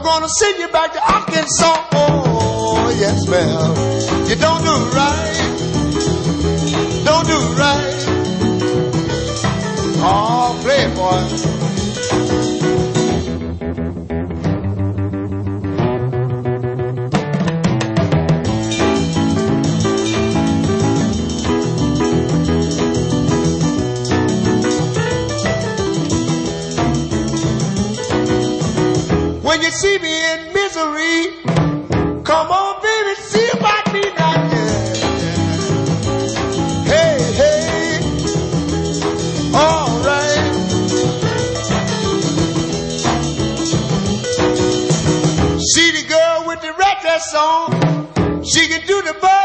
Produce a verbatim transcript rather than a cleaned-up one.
gonna send you back to Arkansas. Oh, yes, ma'am. You don't do right. Don't do right. Oh, playboy. When you see me in misery, come on, baby, see about me now. Hey, hey, all right. See the girl with the red dress on, she can do the bug.